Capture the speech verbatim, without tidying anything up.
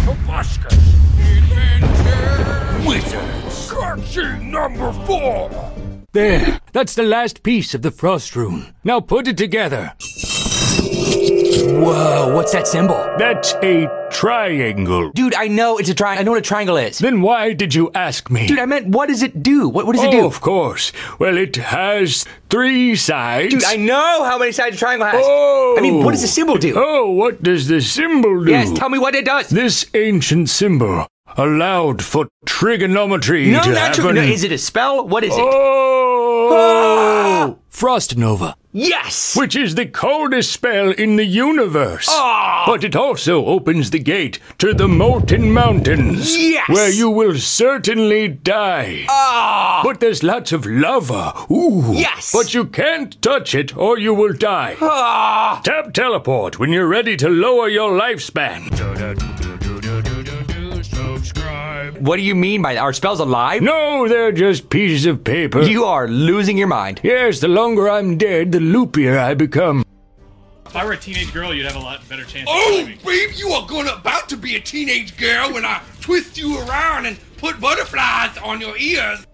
Tobuscus. Adventure Wizards. Cutscene number four. There, that's the last piece of the frost rune. Now put it together. Whoa, what's that symbol? That's a triangle. Dude, I know it's a triangle. I know what a triangle is. Then why did you ask me? Dude, I meant, what does it do? What, what does oh, it do? Of course. Well, it has three sides. Dude, I know how many sides a triangle has. Oh. I mean, what does the symbol do? Oh, what does the symbol do? Yes, tell me what it does. This ancient symbol allowed for trigonometry no, to not happen. tri- no, is it a spell? What is it? Oh! Ah! Frost Nova. Yes! Which is the coldest spell in the universe. Oh! But it also opens the gate to the Molten Mountains. Yes! Where you will certainly die. Oh! But there's lots of lava. Ooh. Yes! But you can't touch it or you will die. Oh! Tap teleport when you're ready to lower your lifespan. Subscribe. What do you mean by that? Are spells alive? No, they're just pieces of paper. You are losing your mind. Yes, the longer I'm dead, the loopier I become. If I were a teenage girl, you'd have a lot better chance of Oh, finding me. babe, you are gonna about to be a teenage girl when I twist you around and put butterflies on your ears.